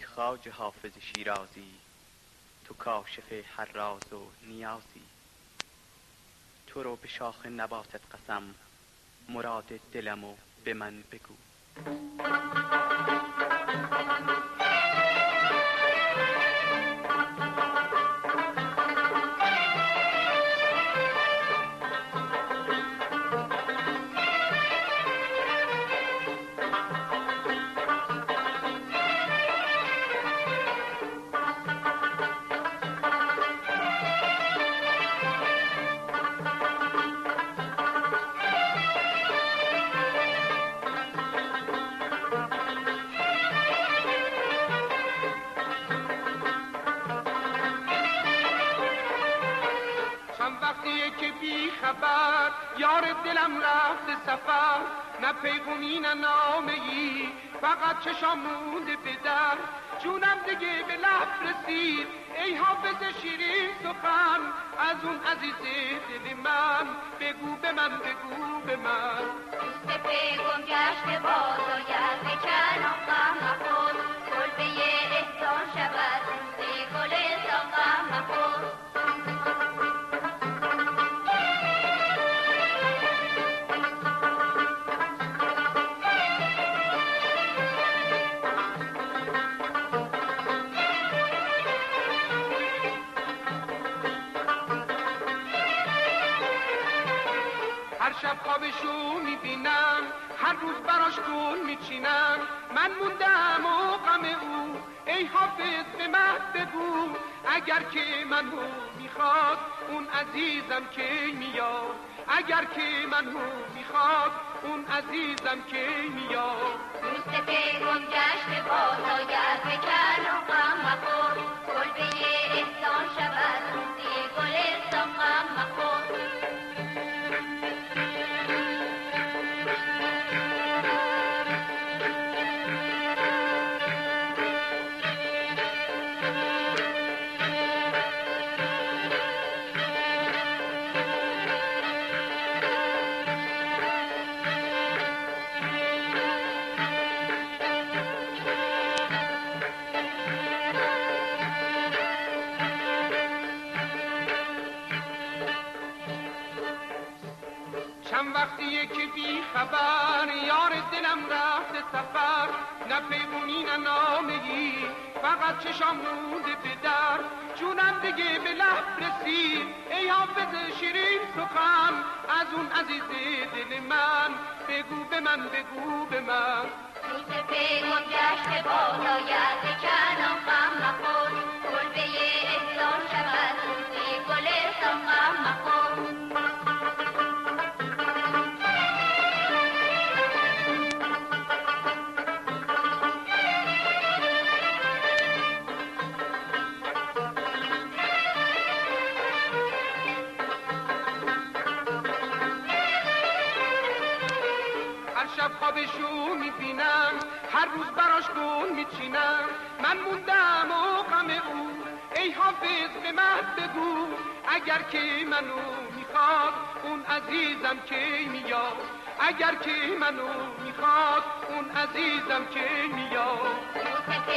خواجه حافظ شیرازی، تو کاشف هر راز و نیازی. تو رو به شاخ نباتت قسم، مراد دلمو به من بگو. خبر یار دلم رفت سفر، نه پیغامی نه نامه‌ای، فقط چشام مونده به در. جونم دیگه به لب رسید ای حافظ شیرین سخن، از اون عزیز دل من بگو به من، بگو به من. دوست پیغام گشت باز آید به کنار غم مخور، کلبه احسان شود روز گلستان غم مخور. شب خوابشو میبینم، هر روز براش گل میچینم. من موندم و غم او ای حافظ به من بگو، اگر که منو میخواد اون عزیزم که میاد، اگر که منو میخواد اون عزیزم که میاد. دوست پیغام گشت باز آید به کنار غم مخور، کلبه احسان شود روزی گلستان غم مخور. چند وقتیه که بی خبر یار دلم رفت سفر، نه پیغامی نه نامه‌ای، فقط چشام مونده به در. جونم دیگه به لب رسید ای حافظ شیرین سخن، از اون عزیز دل من بگو به من، بگو به من. دوست پیغام گشت باز آید به کنار غم مخور، کلبه احسان شود روزی گلستان غم مخور. شب خوابشو میبینم، هر روز براش گل میچینم. من موندم و غم او ای حافظ به من بگو، اگر که منو میخواد اون عزیزم که میاد، اگر که منو میخواد اون عزیزم که میاد.